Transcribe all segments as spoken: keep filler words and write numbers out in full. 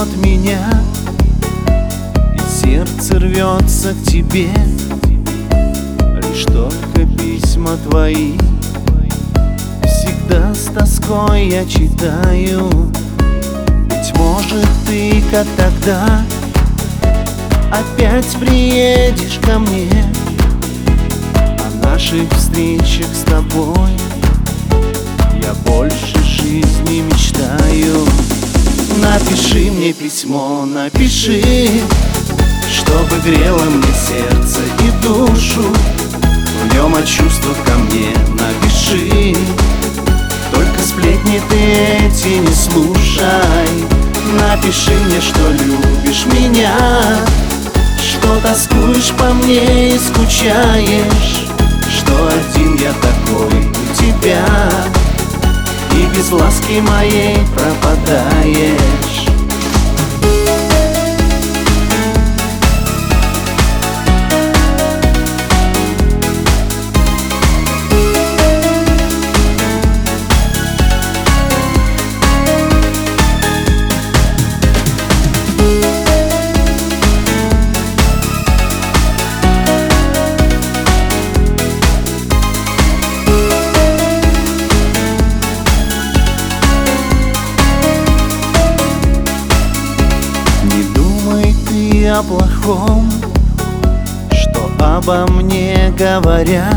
ждет меня, и сердце рвется к тебе. Лишь только письма твои всегда с тоской я читаю. Быть может, ты, как тогда, опять приедешь ко мне. О наших встречах с тобой я больше жизни мечтаю. Напиши мне письмо, напиши, чтобы грело мне сердце и душу. В нем о чувствах ко мне напиши. Только сплетни ты эти не слушай. Напиши мне, что любишь меня, что тоскуешь по мне и скучаешь, что один я такой у тебя, и без ласки моей пропадаешь. О плохом, что обо мне говорят.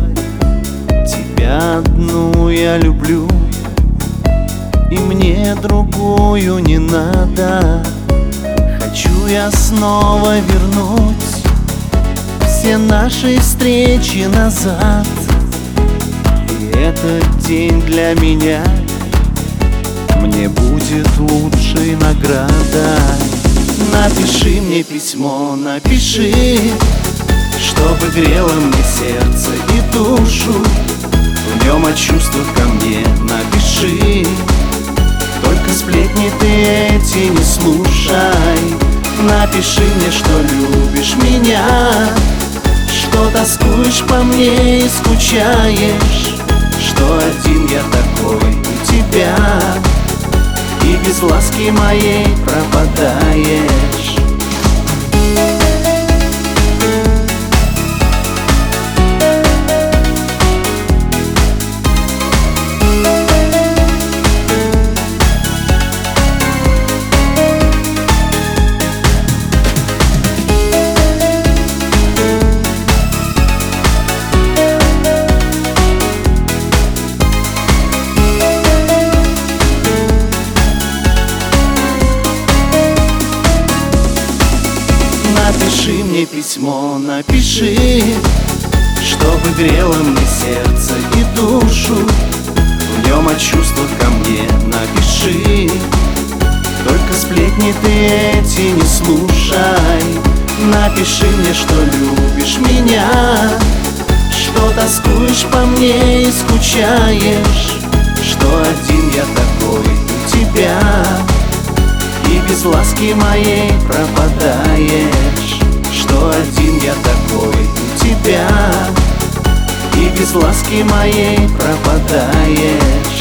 Тебя одну я люблю, и мне другую не надо. Хочу я снова вернуть все наши встречи назад. И этот день для меня мне будет лучшей наградой. Напиши мне письмо, напиши, чтобы грело мне сердце и душу. В нем о чувствах ко мне напиши. Только сплетни ты эти не слушай. Напиши мне, что любишь меня, что тоскуешь по мне и скучаешь, что один я такой у тебя, и без ласки моей пропадаешь. Напиши мне письмо, напиши, чтобы грело мне сердце и душу. В нем о чувствах ко мне напиши. Только сплетни ты эти не слушай. Напиши мне, что любишь меня, что тоскуешь по мне и скучаешь, что один я такой у тебя, и без ласки моей пропадаешь. Что один я такой у тебя, и без ласки моей пропадаешь.